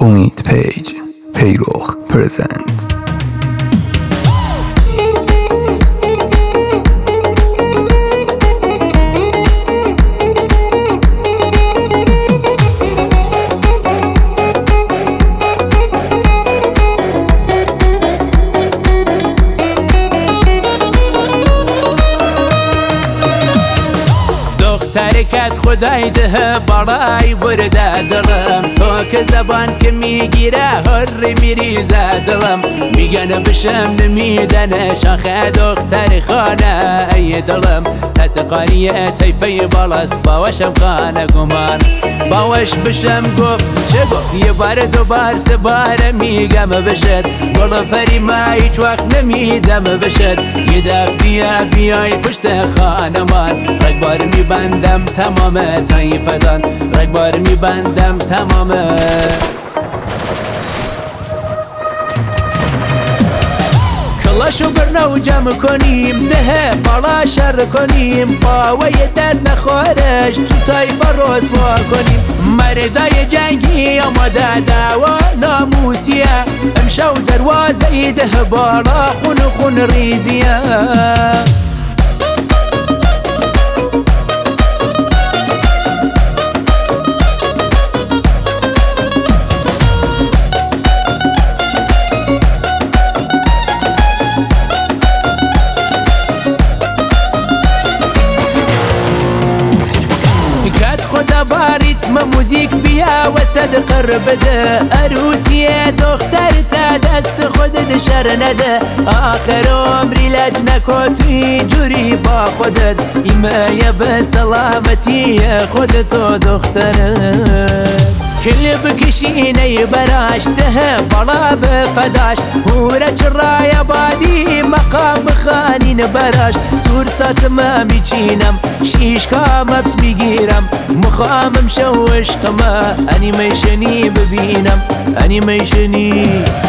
امید پیج پیروخ پرزنت. ترکت خدای ده برای برده دلم، تو که زبان که میگیره هر میریزه دلم. میگن بشم نمیدن شاخه دختر خانه ای دلم. تتقانیه تیفی بالاست باوشم خانه گمان. باوش بشم گفت چه گفت یه بار دو بار سه بار میگم بشد. گل پری ما هیچ وقت نمیدم بشد. یه دفعه بیای پشت خانمان رگبار میبندم تمام طایفدان. رگبار میبندم تمام. کلاشو برنو جمع کنیم ده بالا شر کنیم. باوی در نخورش تو طایفه رسوا کنیم. مردای جنگی آماده دعوا ناموسیه. امشو دروازه ده بالا خون خون ریزیه. باریتم موزیک بیا و صدقه رو بده. عروسیه دختر تا دست خودت شر نده. آخر عمری لج نکن توی جوری با خودت. ایمه به سلامتی خودت و دخترت. کل بکشینه براش ده بالا بفداش. هوره چرای بادی مقام بخانین براش. سور ساتم میچینم شیش کامت میگیرم. مخامم شوش قما انیمیشنی ببینم انیمیشنی.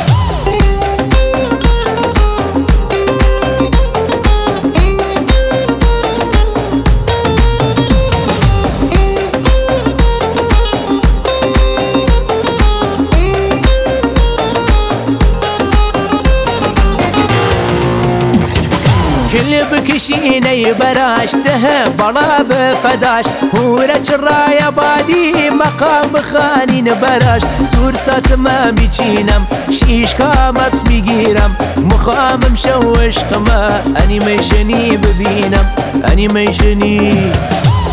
کل بکشینه براش ده بالا بفداش. هوره چرای بادی مقام بخانین براش. سور ساتم میچینم شیش کامت میگیرم. مخامم شوش قما انیمیشنی ببینم انیمیشنی.